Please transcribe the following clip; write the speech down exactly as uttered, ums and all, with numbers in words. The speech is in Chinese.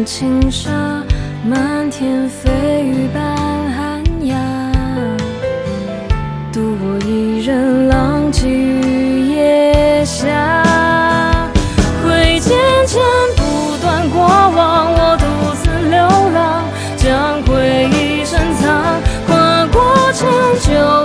轻纱，漫天飞雨般寒鸦，独我一人浪迹于夜下。挥剑斩不断过往，我独自流浪，将回忆深藏，跨过陈旧